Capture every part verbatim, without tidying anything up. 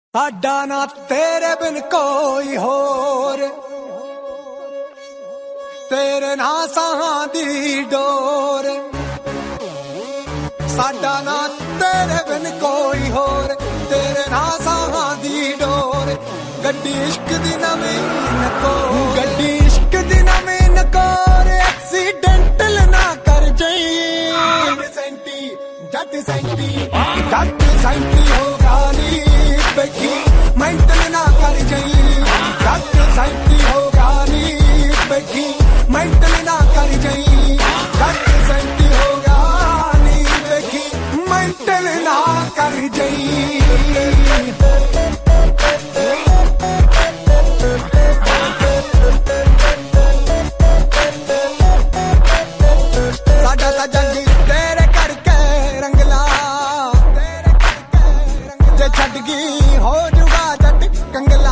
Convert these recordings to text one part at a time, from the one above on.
ਸਾਡਾ ਨਾ ਤੇਰੇ ਬਿਨ ਕੋਈ ਹੋਰ, ਤੇਰੇ ਨਾ ਸਾਹਾਂ ਦੀ ਡੋਰ। ਸਾਡਾ ਨਾ ਤੇਰੇ ਬਿਨ ਕੋਈ ਹੋਰ, ਤੇਰੇ ਨਾ ਸਾਹਾਂ ਦੀ ਡੋਰ। ਗੱਡੀ ਇਸ਼ਕ ਦੀ ਨਵੀਂ ਨਕੋਰ, ਗੱਡੀ ਇਸ਼ਕ ਦੀ ਨਵੀਂ ਨਕੋਰ। ਐਕਸੀਡੈਂਟਲ ਨਾ ਕਰ ਜਾਈ, ਸੈਂਟੀ ਜੱਟ ਸੈਂਟੀ ਜੱਟ ਸੈਂਟੀ ਹੋ ਗਾਲੀ ਬੈਠੀ। ਮੈਂਟਲ ਨਾ ਕਰ ਜਾਈ, ਜੱਟ ਸੈਂਟੀ ਹੋ ਗਾਲੀ ਬੈਠੀ। ਮੈਂਟਲ ਨਾ ਕਰ ਜਾਈ, ਜੱਟ ਸੈਂਟੀ ਹੋ ਗਾਲੀ ਬੈਠੀ। ਮੈਂਟਲ ਨਾ ਕਰ ਜਾਈ। ਸਾਡਾ ਤਾਂ ਜੰਗੀ ਤੇਰੇ ਕਰਕੇ ਰੰਗਲਾ, ਜੇ ਛੱਡ ਗਈ ਹੋ ਜੂਗਾ ਜੱਟ ਕੰਗਲਾ।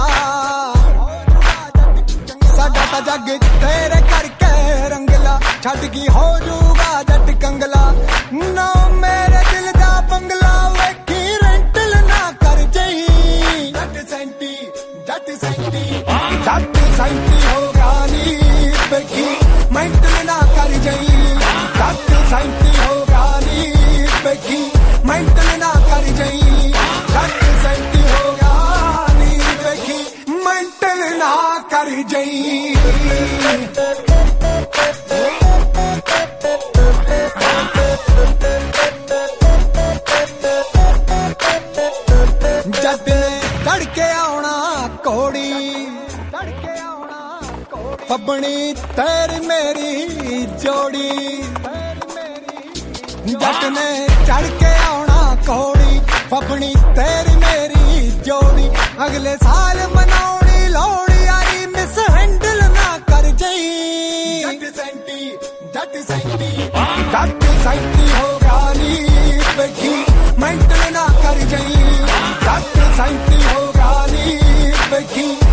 ਸਾਡਾ ਤਾਂ ਜੱਗ ਤੇਰੇ ਕਰਕੇ ਰੰਗਲਾ, ਛੱਡ ਗਈ ਹੋ ਜੂਗਾ ਜੱਟ ਕੰਗਲਾ। ਨਾ ਮੇਰੇ ਦਿਲ ਦਾ ਬੰਗਲਾ ਵੇਖੀ ਰੈਂਟਲ ਨਾ ਕਰ ਜਾਈ। ਜੱਟ ਸੈਂਟੀ ਜੱਟ ਸੈਂਟੀ ਜੱਟ ਸੈਂਟੀ ਹੋ ਗਾਲੀ ਬੈਠੀ। ਮੈਂਟਲ ਨਾ ਕਰ ਜਾਈ, ਜੱਟ ਸੈਂਟੀ ਹੋ ਗਾਲੀ ਬੈਠੀ। ਮੈਂਟਲ ਨਾ ਕਰ ਜਾਈ, ਜੱਟ ਸੈਂਟੀ ਹੋ ਗਾਲੀ ਬੈਠੀ। ਮੈਂਟਲ ਨਾ ਕਰ ਜਾਈ। ਜੱਟ ਨੇ ਧੜਕੇ ਆਉਣਾ ਕੋੜੀ, ਧੜਕੇ ਆਉਣਾ ਕੋੜੀ। ਫੱਬਣੀ ਤੇਰੀ ਮੇਰੀ ਜੋੜੀ, ਜੱਟ ਨੇ ਚੜ ਕੇ ਆਉਣਾ ਕੋੜੀ। ਫੱਬਣੀ ਤੇਰੀ ਮੇਰੀ ਜੋੜੀ। ਅਗਲੇ ਸਾਲ ਮਨਾਉਣੀ ਲੋਹੜੀ ਆਈ, ਮਿਸ ਹੈਂਡਲ ਨਾ ਕਰ ਜਾਈ। ਜੱਟ ਸੈਂਟੀ ਜੱਟ ਸੈਂਟੀ ਜੱਟ ਸੈਂਟੀ ਹੋ ਗਾਲੀ ਬੈਠੀ। ਮੈਂਟਲ ਨਾ ਕਰ ਜਾਈ, ਜੱਟ ਸੈਂਟੀ ਹੋ ਗਾਲੀ ਬੈਠੀ।